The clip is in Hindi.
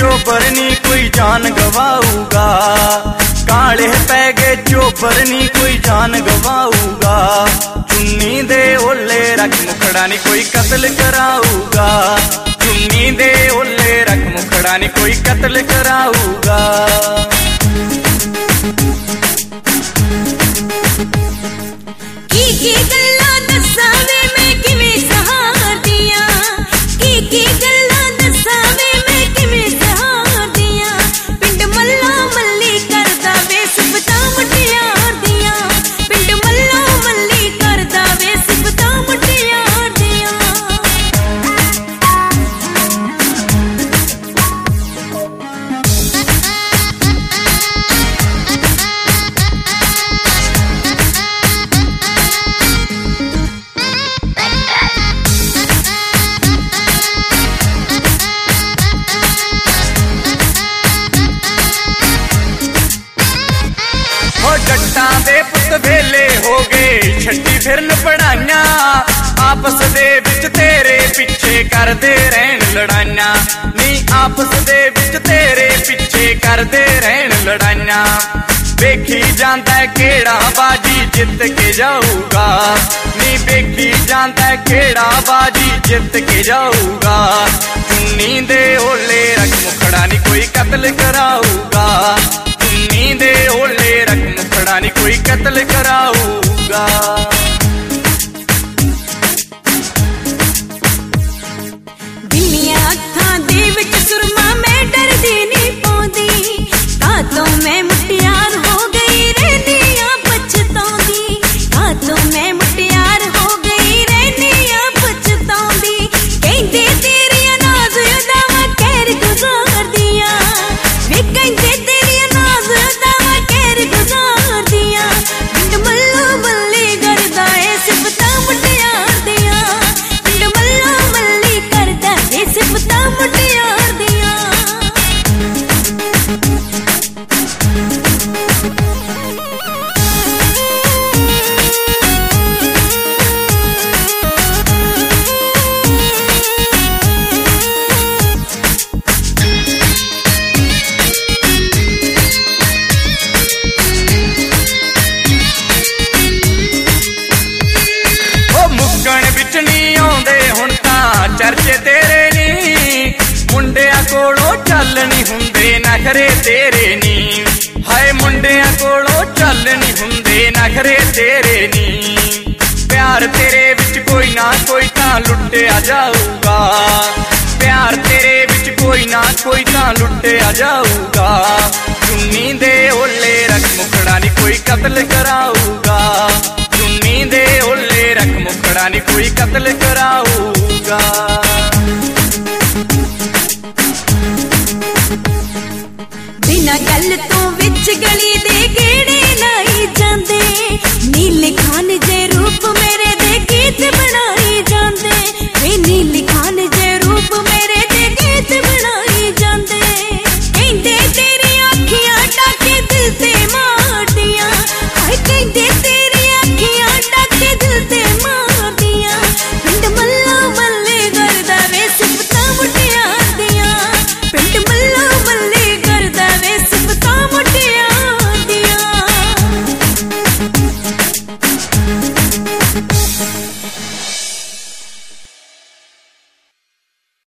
चोबर नी कोई जान गवाऊगा, काले पै गए चोबर नी कोई जान गवाऊगा। चुन्नी दे ओले रख मुखड़ा नी कोई कत्ल कराऊगा, चुन्नी दे ओले रख मुखड़ा नी कोई कत्ल कराऊगा। की गल्ला दसावे मैं किवें सहार दियां, की गल्ला दसावे मैं किवें सहार दियां। पिंड मल्ला मल्ली करदा वे सिफतां मुटियार दियां, पिंड मल्ला मल्ली करदा वे सिफतां मुटियार दियां। जट्टां दे पुत वेले हो गए छड्डी फिरन पढ़ाइयां, आपस दे विच तेरे पिछे करदे रहन लड़ाइयां नी, आपस दे विच तेरे पिछे करदे रहन लड़ाइयां। वेखी जांदा केड़ा बाजी जित के जाऊगा नी, वेखी जांदा केड़ा बाजी जित के जाऊगा। चुन्नी दे ओले रख मुखड़ा नी कोई कत्ल कराऊगा, चुन्नी दे ओले रख मुखड़ा नी कोई कत्ल कराऊगा। बिल्लियां अखां दे विच सुरमा मैं डरदी नी पौंदी, कातों मैं मुटियार हो गई रहनियां पछताउंदी, कातों मैं मुटियार हो गई रहनियां पछताउंदी। कहंदे तेरियां नाज़ अदावां कहर गुज़ार दियां, वे कहंदे तेरियां नाज़ अदावां कहर गुज़ार दियां। पिंड मल्ला मल्ली करदा ए सिफतां मुटियार दियां, पिंड मल्ला मल्ली करदा ए सिफतां मुटियार दियां। मुक्कण विच नी आउंदे हुण तां चर्चे तेरे नी, मुंडियां कोलों चल नी हुंदे नखरे तेरे नी, हाय मुंडियां कोलों चल नी हुंदे नखरे तेरे नी। प्यार तेरे विच कोई ना कोई तां लुट्टिया जाऊगा, प्यार तेरे विच कोई ना कोई तां लुट्टिया जाऊगा। चुन्नी दे ओले रख मुखड़ा नी कोई कत्ल कराऊगा, चुन्नी दे ओले रख मुखड़ा नी कोई कत्ल कराऊगा। बिना गल तो विच गली दे